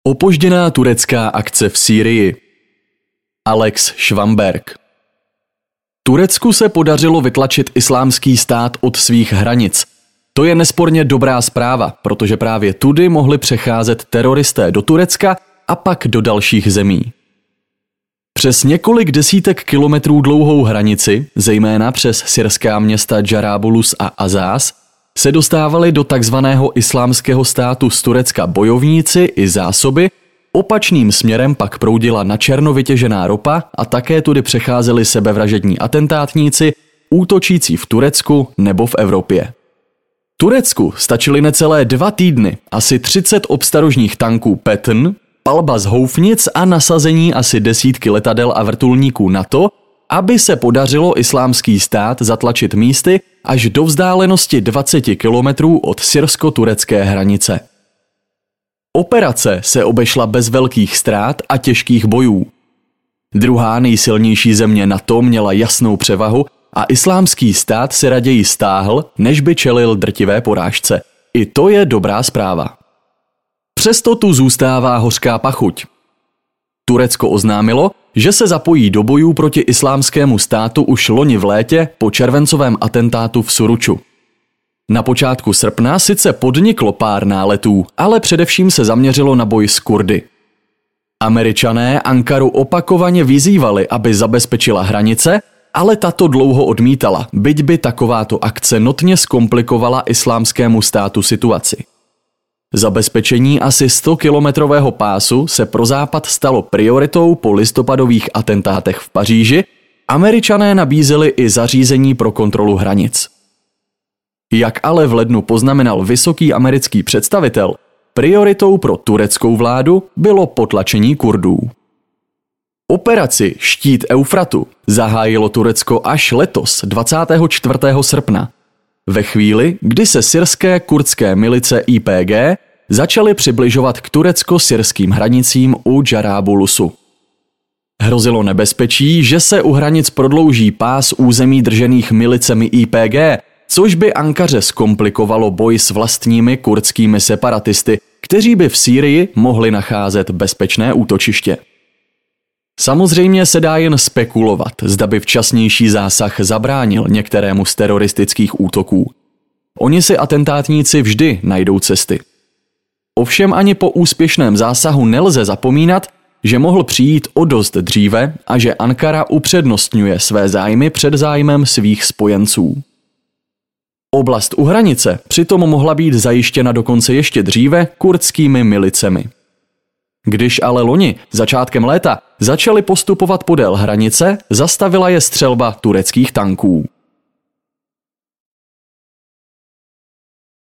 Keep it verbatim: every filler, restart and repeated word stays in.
Opožděná turecká akce v Sýrii. Alex Schwamberg. Turecku se podařilo vytlačit Islámský stát od svých hranic. To je nesporně dobrá zpráva, protože právě tudy mohli přecházet teroristé do Turecka a pak do dalších zemí. Přes několik desítek kilometrů dlouhou hranici, zejména přes syrská města Džarábulus a Azaz, se dostávali do takzvaného Islámského státu z Turecka bojovníci i zásoby, opačným směrem pak proudila na černo vytěžená ropa a také tudy přecházeli sebevražední atentátníci, útočící v Turecku nebo v Evropě. Turecku stačily necelé dva týdny, asi třicet obstarožních tanků Patton, palba z houfnic a nasazení asi desítky letadel a vrtulníků na to, aby se podařilo Islámský stát zatlačit místy až do vzdálenosti dvacet kilometrů od syrsko-turecké hranice. Operace se obešla bez velkých ztrát a těžkých bojů. Druhá nejsilnější země NATO měla jasnou převahu a Islámský stát se raději stáhl, než by čelil drtivé porážce. I to je dobrá zpráva. Přesto tu zůstává hořká pachuť. Turecko oznámilo, že se zapojí do bojů proti Islámskému státu už loni v létě po červencovém atentátu v Suruču. Na počátku srpna sice podniklo pár náletů, ale především se zaměřilo na boj s Kurdy. Američané Ankaru opakovaně vyzývali, aby zabezpečila hranice, ale tato dlouho odmítala, byť by takováto akce notně zkomplikovala Islámskému státu situaci. Zabezpečení asi stokilometrového pásu se pro Západ stalo prioritou po listopadových atentátech v Paříži. Američané nabízeli i zařízení pro kontrolu hranic. Jak ale v lednu poznamenal vysoký americký představitel, prioritou pro tureckou vládu bylo potlačení Kurdů. Operaci Štít Eufratu zahájilo Turecko až letos dvacátého čtvrtého srpna. Ve chvíli, kdy se syrské kurdské milice I P G začaly přibližovat k turecko-syrským hranicím u Džarábulusu. Hrozilo nebezpečí, že se u hranic prodlouží pás území držených milicemi I P G, což by Ankaře zkomplikovalo boj s vlastními kurdskými separatisty, kteří by v Sýrii mohli nacházet bezpečné útočiště. Samozřejmě se dá jen spekulovat, zda by včasnější zásah zabránil některému z teroristických útoků. Oni si atentátníci vždy najdou cesty. Ovšem ani po úspěšném zásahu nelze zapomínat, že mohl přijít o dost dříve a že Ankara upřednostňuje své zájmy před zájmem svých spojenců. Oblast u hranice přitom mohla být zajištěna dokonce ještě dříve kurdskými milicemi. Když ale loni, začátkem léta, začali postupovat podél hranice, zastavila je střelba tureckých tanků.